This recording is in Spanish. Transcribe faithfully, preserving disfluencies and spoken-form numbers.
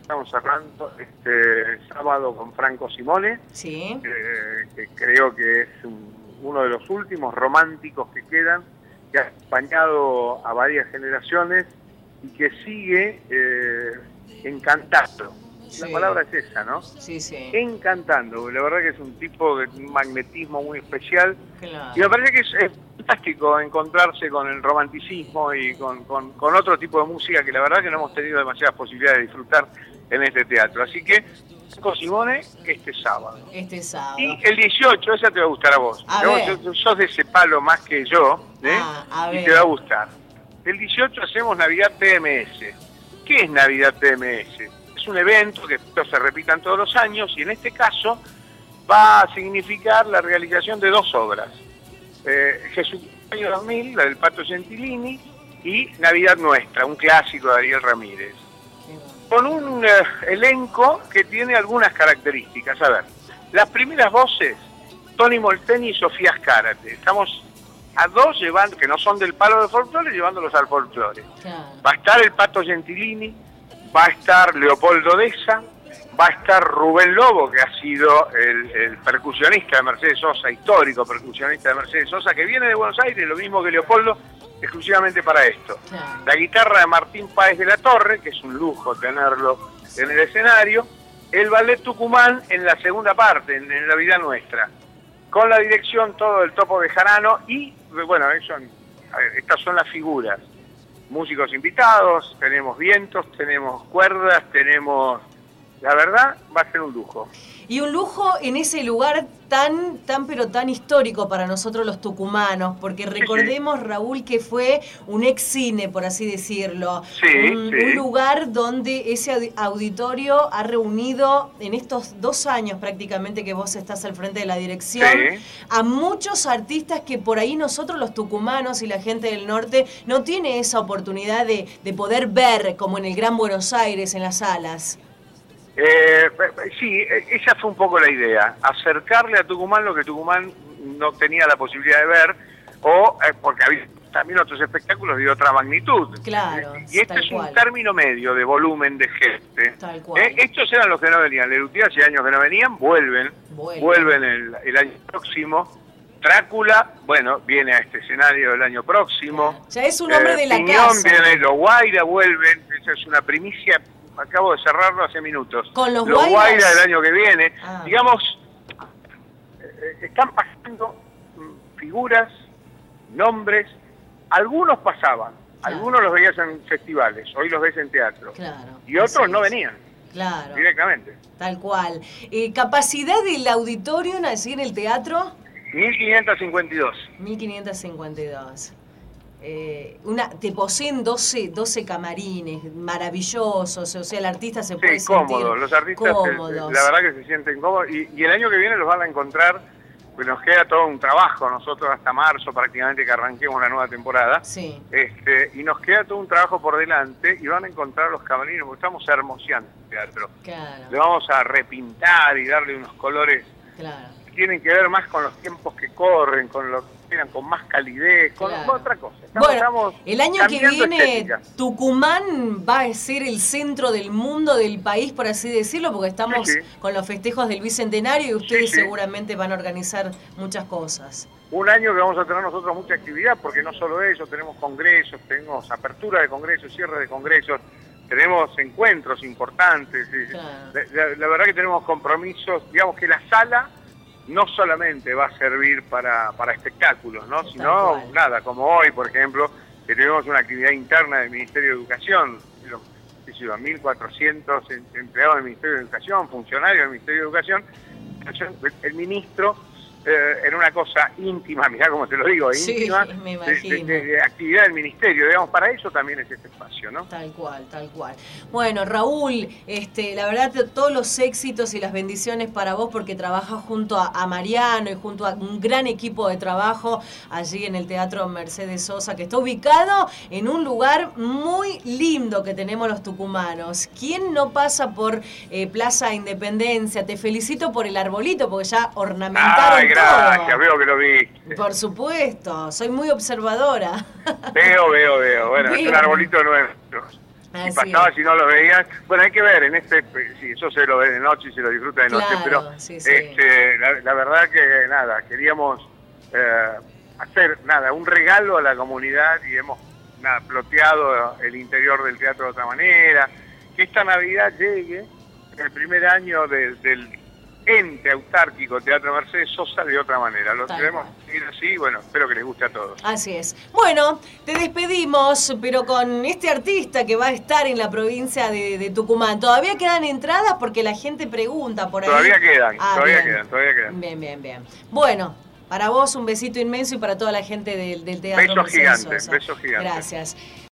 estamos cerrando este sábado con Franco Simone, sí. eh, que creo que es un, uno de los últimos románticos que quedan, que ha acompañado a varias generaciones y que sigue eh, encantando. Sí. La palabra es esa, ¿no? Sí, sí. Encantando. La verdad que es un tipo de un magnetismo muy especial. Claro. Y me parece que es, es fantástico encontrarse con el romanticismo y con, con, con otro tipo de música que la verdad que no hemos tenido demasiadas posibilidades de disfrutar en este teatro. Así que, Franco Simone, este sábado. Este sábado. Y el dieciocho, esa te va a gustar a vos. A ¿no? ver. Yo, yo, sos de ese palo más que yo, ¿eh? Ah, a y ver. te va a gustar. El dieciocho hacemos Navidad P M S. ¿Qué es Navidad P M S? Es un evento que se repitan todos los años y en este caso va a significar la realización de dos obras. Eh, Jesús año dos mil, la del Pato Gentilini, y Navidad Nuestra, un clásico de Ariel Ramírez. Con un eh, elenco que tiene algunas características. A ver, las primeras voces, Tony Molteni y Sofía Azcárate. Estamos a dos llevando, que no son del palo del folclore, llevándolos al folclore. Claro. Va a estar el Pato Gentilini, va a estar Leopoldo Deza, va a estar Rubén Lobo, que ha sido el, el percusionista de Mercedes Sosa, histórico percusionista de Mercedes Sosa, que viene de Buenos Aires, lo mismo que Leopoldo, exclusivamente para esto. Claro. La guitarra de Martín Páez de la Torre, que es un lujo tenerlo en el escenario. El Ballet Tucumán en la segunda parte, en, en La Vida Nuestra. Con la dirección todo el Topo de Jarano y, bueno, eso, a ver, estas son las figuras. Músicos invitados, tenemos vientos, tenemos cuerdas, tenemos... La verdad, va a ser un lujo. Y un lujo en ese lugar tan, tan pero tan histórico para nosotros los tucumanos, porque recordemos, sí, sí. Raúl, que fue un ex cine, por así decirlo. Sí, un, sí. un lugar donde ese auditorio ha reunido en estos dos años prácticamente que vos estás al frente de la dirección, sí, a muchos artistas que por ahí nosotros los tucumanos y la gente del norte no tiene esa oportunidad de, de poder ver como en el Gran Buenos Aires, en las salas. Eh, sí, esa fue un poco la idea, acercarle a Tucumán lo que Tucumán no tenía la posibilidad de ver, o eh, porque había también otros espectáculos de otra magnitud. Claro. Y este es cual. un término medio de volumen de gente. Tal cual. Eh, estos eran los que no venían. Lelutier hace años que no venían, vuelven, vuelven, vuelven el, el año próximo. Drácula, bueno, viene a este escenario el año próximo. Claro. Ya es un hombre eh, de la Piñón, casa. Viene, los Guaira vuelven, esa es una primicia. Acabo de cerrarlo hace minutos. Con los, los Guaira del año que viene. Ah. Digamos, eh, están pasando figuras, nombres. Algunos pasaban, claro, algunos los veías en festivales, hoy los ves en teatro. Claro. Y otros no venían. Claro. Directamente. Tal cual. Eh, ¿Capacidad del auditorio así en el teatro? mil quinientos cincuenta y dos. mil quinientos cincuenta y dos. Eh, una, te poseen doce, doce camarines maravillosos, o sea, el artista se puede sí, sentir cómodo. Los artistas, cómodos. Se, la verdad que se sienten cómodos, y, y el año que viene los van a encontrar, pues nos queda todo un trabajo, nosotros hasta marzo prácticamente que arranquemos la nueva temporada, sí, este, y nos queda todo un trabajo por delante, y van a encontrar los camarines, porque estamos hermoseando el teatro. Claro. Le vamos a repintar y darle unos colores, claro, que tienen que ver más con los tiempos que corren, con lo que con más calidez, con, claro, con otra cosa. Estamos, bueno, estamos el año que viene estética. Tucumán va a ser el centro del mundo, del país, por así decirlo, porque estamos sí, sí. con los festejos del Bicentenario y ustedes sí, sí. seguramente van a organizar muchas cosas. Un año que vamos a tener nosotros mucha actividad, porque no solo eso, tenemos congresos, tenemos apertura de congresos, cierre de congresos, tenemos encuentros importantes. Claro. La, la, la verdad que tenemos compromisos, digamos que la sala no solamente va a servir para, para espectáculos, ¿no? Sino, nada, como hoy, por ejemplo, que tenemos una actividad interna del Ministerio de Educación, los mil cuatrocientos empleados del Ministerio de Educación, funcionarios del Ministerio de Educación, el ministro, eh, en una cosa íntima, mirá cómo te lo digo, íntima, sí, me imagino. De, de, de actividad del Ministerio, digamos, para eso también es este espacio, ¿no? Tal cual, tal cual. Bueno, Raúl, este, la verdad, todos los éxitos y las bendiciones para vos, porque trabajas junto a, a Mariano y junto a un gran equipo de trabajo allí en el Teatro Mercedes Sosa, que está ubicado en un lugar muy lindo que tenemos los tucumanos. ¿Quién no pasa por eh, Plaza Independencia? Te felicito por el arbolito, porque ya ornamentaron Ay, gracias, todo. Veo que lo viste. Por supuesto, soy muy observadora. Veo, veo, veo. Bueno, bien. Es un arbolito nuestro. si pasaba, es. si no lo veían. Bueno, hay que ver, en este, si eso se lo ve de noche y se lo disfruta de noche, claro, pero sí, sí. Este, la, la verdad que nada, queríamos eh, hacer nada, un regalo a la comunidad y hemos nada, ploteado el interior del teatro de otra manera, que esta Navidad llegue en el primer año de, del ente autárquico Teatro Mercedes Sosa de otra manera. Lo Tal queremos cual. ir así, bueno, espero que les guste a todos. Así es. Bueno, te despedimos, pero con este artista que va a estar en la provincia de, de Tucumán. ¿Todavía quedan entradas? Porque la gente pregunta por ahí. Todavía quedan, ah, todavía bien. quedan, todavía quedan. Bien, bien, bien. Bueno, para vos un besito inmenso y para toda la gente del, del Teatro Beso Mercedes gigante, Sosa. beso gigante. Gracias.